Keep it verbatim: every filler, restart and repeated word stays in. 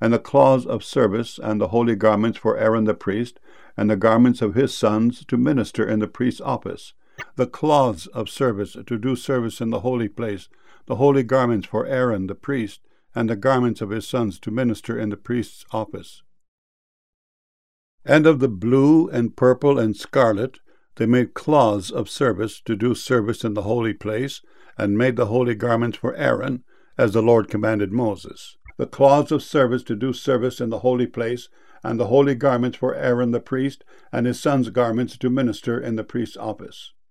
and the cloths of service, and the holy garments for Aaron the priest, and the garments of his sons to minister in the priest's office. The cloths of service to do service in the holy place, the holy garments for Aaron the priest, and the garments of his sons to minister in the priest's office. And of the blue and purple and scarlet they made cloths of service to do service in the holy place, and made the holy garments for Aaron, as the Lord commanded Moses. The cloths of service to do service in the holy place, and the holy garments for Aaron the priest, and his sons' garments to minister in the priest's office.